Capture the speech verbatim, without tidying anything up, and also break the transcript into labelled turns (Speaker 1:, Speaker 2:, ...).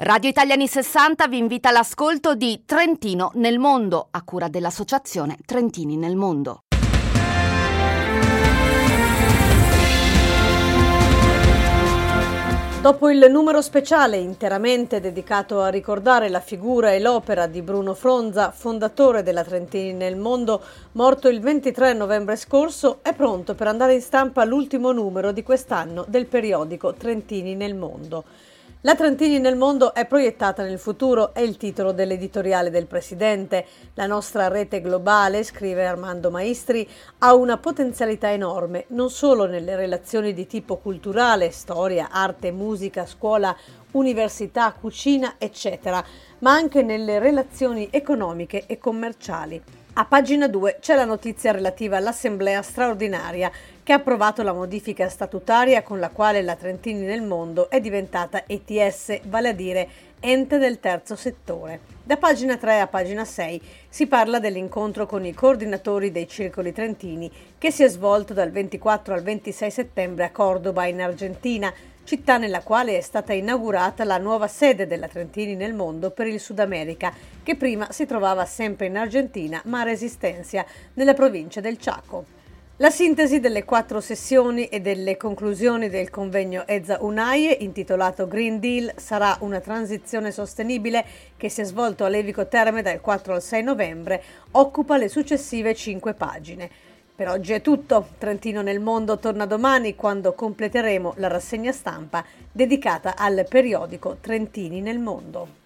Speaker 1: Radio Italiani sessanta vi invita all'ascolto di Trentino nel mondo, a cura dell'associazione Trentini nel mondo.
Speaker 2: Dopo il numero speciale interamente dedicato a ricordare la figura e l'opera di Bruno Fronza, fondatore della Trentini nel mondo, morto il ventitré novembre scorso, è pronto per andare in stampa l'ultimo numero di quest'anno del periodico Trentini nel mondo. La Trentini nel mondo è proiettata nel futuro, è il titolo dell'editoriale del presidente. La nostra rete globale, scrive Armando Maestri, ha una potenzialità enorme, non solo nelle relazioni di tipo culturale, storia, arte, musica, scuola, università, cucina, eccetera, ma anche nelle relazioni economiche e commerciali. A pagina due c'è la notizia relativa all'assemblea straordinaria che ha approvato la modifica statutaria con la quale la Trentini nel mondo è diventata E T S, vale a dire ente del terzo settore. Da pagina tre a pagina sei si parla dell'incontro con i coordinatori dei circoli trentini che si è svolto dal ventiquattro al ventisei settembre a Cordoba in Argentina, città nella quale è stata inaugurata la nuova sede della Trentini nel mondo per il Sud America, che prima si trovava sempre in Argentina ma a Resistencia, nella provincia del Chaco. La sintesi delle quattro sessioni e delle conclusioni del convegno EZZA UNAIE, intitolato Green Deal, sarà una transizione sostenibile, che si è svolto a Levico Terme dal quattro al sei novembre, occupa le successive cinque pagine. Per oggi è tutto. Trentino nel mondo torna domani quando completeremo la rassegna stampa dedicata al periodico Trentini nel mondo.